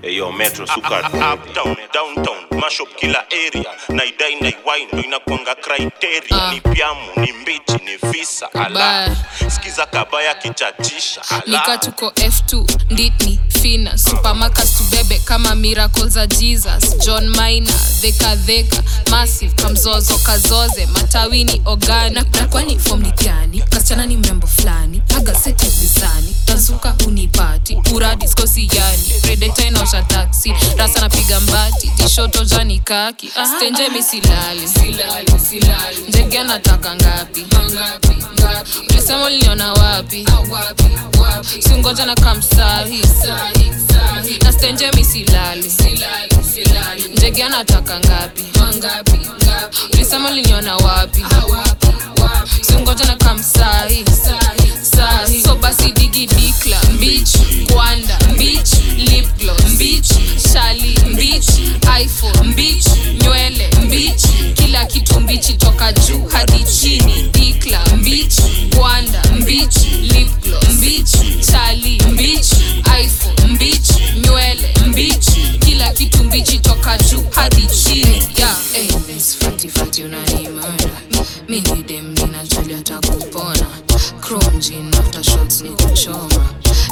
Eyo Metro Sukari Uptown, downtown, mash up kila area. Naidai naiwai ndo inakuanga criteria. Ni piamu, ni mbichi, ni visa ala. Skiza kabaya kichachisha ala. Nika tuko F2, nditni, fina Supermarkets tubebe kama miracles za Jesus. John Maina, dheka Massive, kamzozo, kazoze matawini, ogani. Na kwani form ni gani? Kasichana ni mrembo flani haga seti zizani. Tanzuka unipati, pura diskosi yani. Predator inaosha taxi, rasa napiga mbati. Tishoto jani kaki, stenje misilali. Njege nataka ngapi? Ulisema uliniona wapi? Singoja na kamsahi. Na stenje misilali. Njege nataka ngapi? Ulisema uliniona wapi? Singoja na kamsahi. So basi digi dikla, bitch, Kwanda, bitch, lip gloss, bitch, Shali, bitch, iPhone, bitch, nywele, bitch, kila kitu mbichi toka juu hadi chini. Dikla, bitch, Kwanda, bitch, lip gloss, bitch, Shali, bitch, iPhone, bitch, nywele, bitch, kila kitu mbichi toka juu hadi chini. Yeah, Miss Fati unanimana. Mimi dem ninajali atakupona. Chrome jean after shots nikuchoma.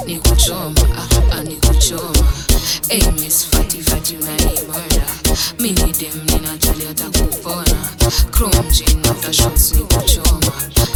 Miss Fati unanimana. Mimi dem ninajali atakupona. Chrome jean after shots nikuchoma.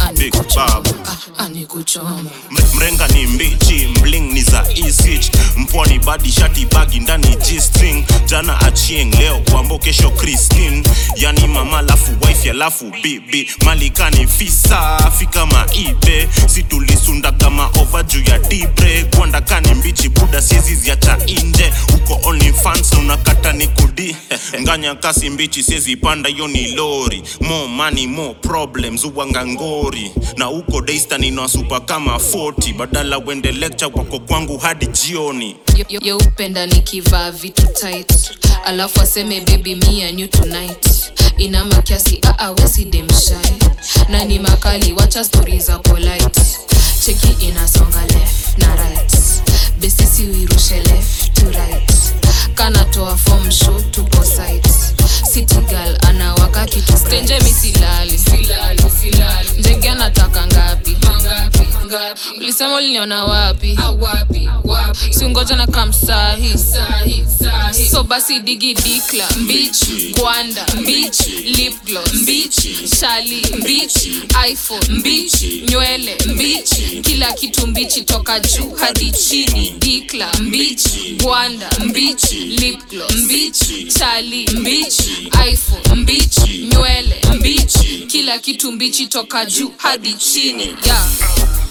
Mrenga ni mbichi, mbling ni za e-switch. Mpwani badi shati bagi ndani G-string. Jana Achieng, leo Wambo, kesho Christine. Yani mama lafu wife ya lafu bibi. Malikani fisa, fika maibe. Situlisunda kama over juu ya dibre. Kwanda kani mbichi buda siezi ziacha inje. Uko only fans unakata ni kudi. Nganya kasi mbichi siezi panda yoni lori. More money, more problems, uwanga ngori. Na uko Daystar nina super kama 40. Badala wende lecture wako kwangu hadi jioni. Yo upenda nikivaa vitu tight. Alafu aseme baby me and you tonight. Ina makiasi wesi dem shy. Na ni makali wacha stories za polite. Cheki inasonga left na right. Besisi uirushe left to right. Kanatoa form show tupo site. City girl anawaka kitu stenje misilali. Njege anataka ngapi? Ulisema uliniona wapi? Singoja na kamsahi. So basi digi dikla, bitch, Kwanda, bitch, lip gloss, bitch, Shali, bitch, iPhone, bitch, nywele, bitch, kila kitu mbichi toka juu hadi chini. Dikla, bitch, Kwanda, bitch, lip gloss, bitch, Shali, bitch, iPhone, bitch, nywele, bitch, kila kitu mbichi toka juu hadi chini. Yeah.